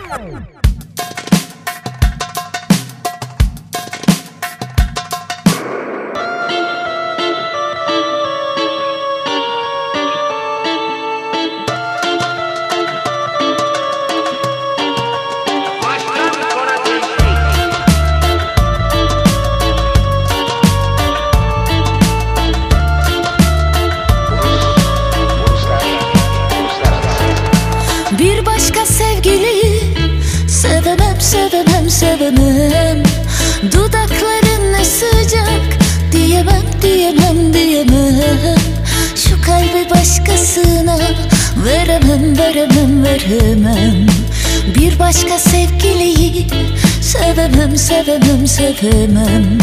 Bir başka sevgiliyi sevemem, sevemem, sevemem. Dudakların ne sıcak, diyemem, diyemem, diyemem. Şu kalbi başkasına veremem, veremem, veremem. Bir başka sevgiliyi sevemem, sevemem, sevemem.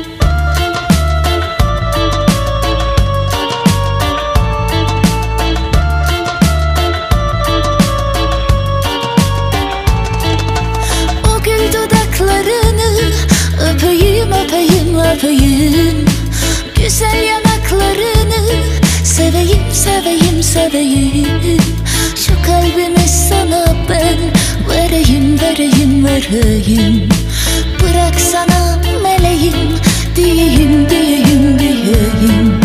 Öpeyim, öpeyim, öpeyim. Güzel yanaklarını seveyim, seveyim, seveyim. Şu kalbimi sana ben vereyim, vereyim, vereyim. Bırak sana meleğim diyeyim, diyeyim, diyeyim.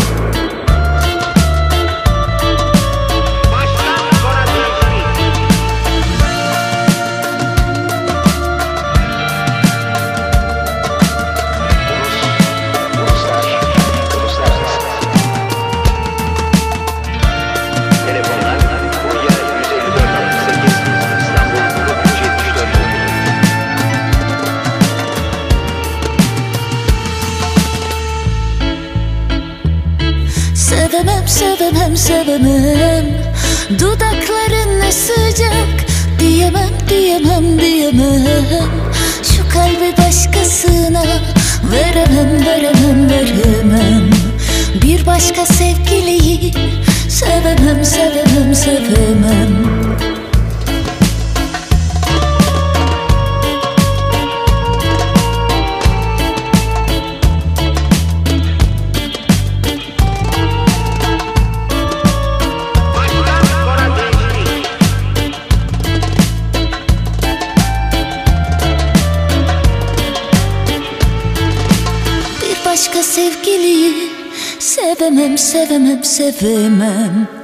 Sevemem, sevemem, sevemem. Dudakların ne sıcak, diyemem, diyemem, diyemem. Şu kalbi başkasına veremem, veremem, veremem. Bir başka sevgiliyi sevemem, sevemem, sevemem. Başka sevgiliyi sevemem, sevemem, sevemem.